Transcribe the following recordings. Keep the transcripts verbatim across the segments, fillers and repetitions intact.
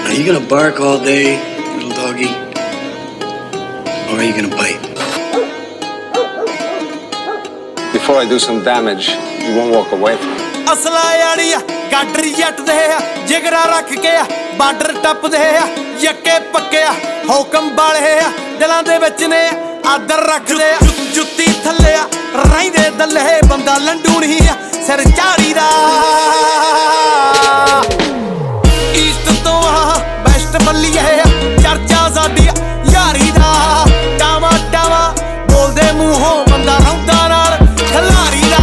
Are you gonna bark all day, little doggy? Or are you gonna bite? Before I do some damage, you won't walk away from me. असला याड़ी गाडर जट दे जिगरा रख के border टप दे यके पक्के हुकम वाले दिलों दे विच ने आदर रख दे जुत्ती थले रहिंदे दले बंदा लंडू नहीं सिर झाड़ी दा ईस्ट तो वेस्ट बल्ली है चर्चा साडी यारी दा टावा टावा बोलदे मूहों बंदा रौंदा नाल खिलाड़ी दा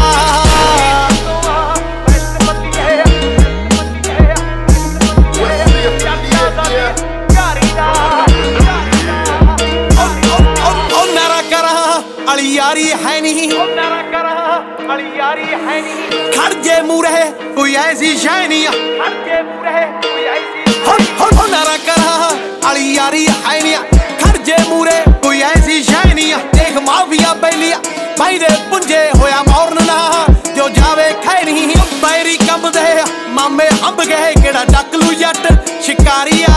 यारी है नहीं खड़ जे मूरे कोई ऐसी शय नहीं नारा करा अली यारी है नहीं खड़ जे मूरे कोई ऐसी शय नहीं देख माफिया बैलिया भाई दे पुंजे होया मौरन ना जो जावे खै नहीं बैरी कम दे मामे अंब गए केड़ा डकलू जट शिकारिया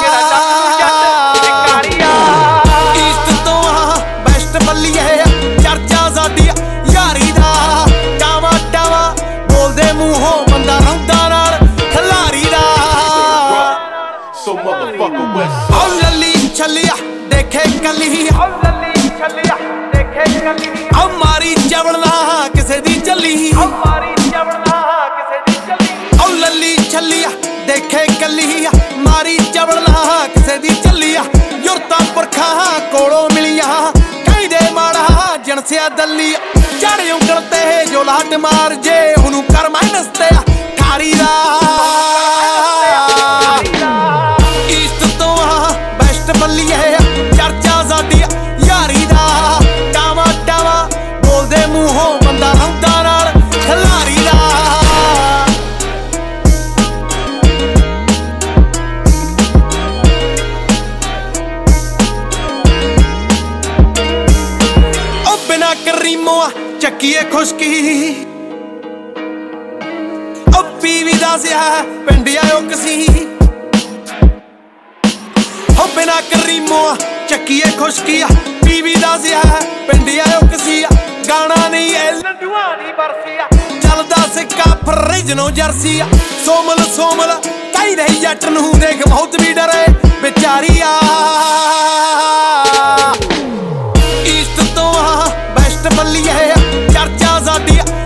ईस्ट तो वेस्ट बल्ली है चर्चा साडी यारी दा टावा टावा बोलदे मूहों बंदा रौंदा नाल खिलाड़ी दा So motherfucker West ओ लली छलिया देखे कली ओ लली छलिया देखे कली ओ मारी जवड़ना किसे दी चली ओ मारी जवड़ना किसे दी चली ओ लली छलिया देखे कली मारी जवड़ना किसे दी चली युरता पुरखा कोलों मिलिया कहदे माड़ा जनसिया दली चढ़ उंगल ते जो लाट मार जे हुनु कर माइनस ते ठारी दा ईस्ट तो वेस्ट बल्ली है चर्चा साडी यारी दा टावा टावा बोलदे मूहों बंदा रौंदा नाल खिलाड़ी दा ओ बिना करीमो चक्कीए खुशकी ओ पीवी दसिया पिंडिया कसी हो बिना करीमो चक्कीए खुशकी पीवी दसिया पिंडिया कसी गाना नहीं है लंडुआ दी बरसिया चलदा सिक्का फ्रिजनो जर्सी सोमल सोमल कई रही जट नूं देख बहुत भी डरे बेचारिया ईस्ट तो वेस्ट बल्ली है चर्चा साडी